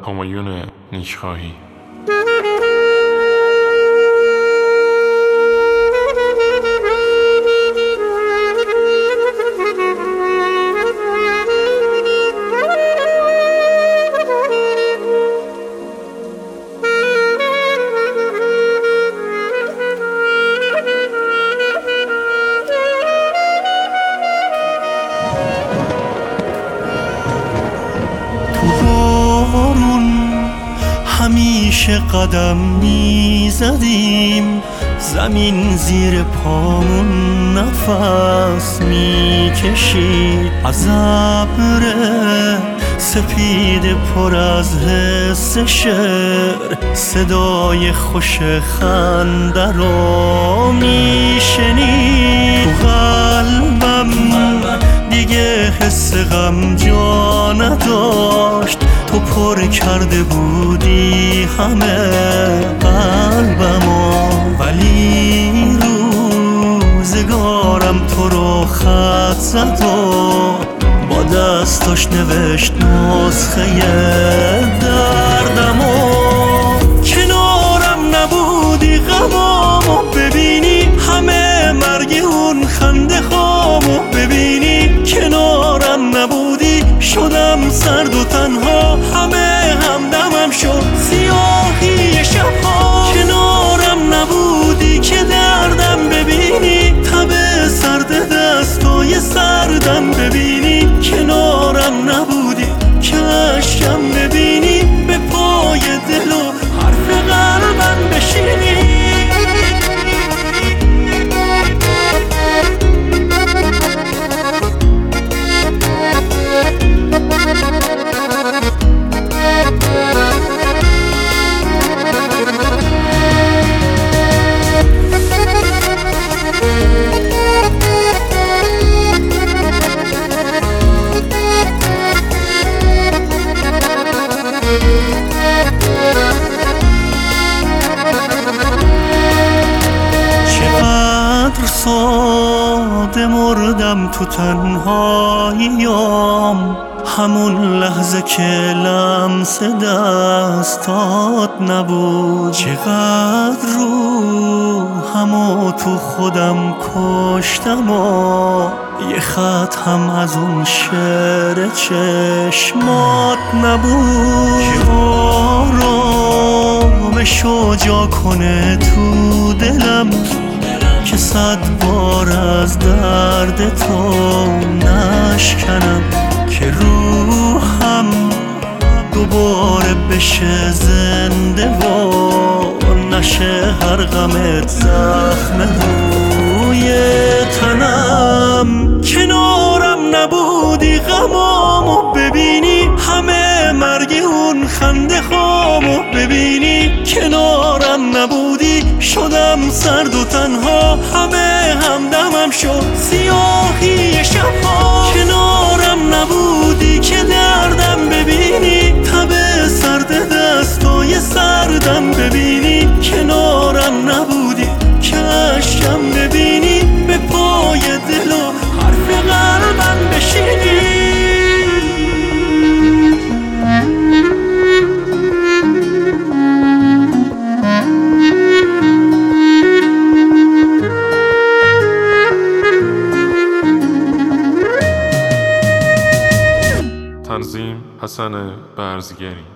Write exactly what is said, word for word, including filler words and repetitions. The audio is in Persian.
همایون نیکخواهی. همیشه قدم میزدیم، زمین زیر پامون نفس میکشید. از ابر سپید پر از حس شعر، صدای خوش خنده رو میشنید. تو قلبم دیگه حس غم جا نداشت، تو پر کرده بودی همه قلبمو. ولی روزگارم تو رو خط زد و با دستاش نوشت نسخه دردمو. کنارم نبودی غمامو ببینی، همه مرگ اون خنده خامو ببینی. کنارم نبودی شدم سرد و تنها، همه همدمم شد سیاهی شبها. کنارم نبودی که دردم ببینی، تب سرد دستای سردم ببینی. کنارم نبودی که اشکم ببینی، به پای دل و حرف قلبم بشینی. ساده مردم تو تنهاییام، همون لحظه که لمس دستات نبود. چقدر رو همو تو خودم کشتم و یه خط هم از اون شعر چشمات نبود. که آرامشو جا کنه تو دلم، که صد بار از درد تو نشکنم. که روحم دوباره بشه زنده و نشه هر غمت زخم روی تنم. کنارم نبودی غمامو ببینی، همه مرگ اون خنده خامو ببینی. کنارم نبودی شدم سرد و تنها، همه همدمم شد سیاهی شبها. کنارم نبودی که دردم ببینی، تب سرد دستای سردم ببینی. کنارم نبودی که اشکم ببینی، به پای دل و حرف قلبم بشینی. تنظیم حسن برزگری.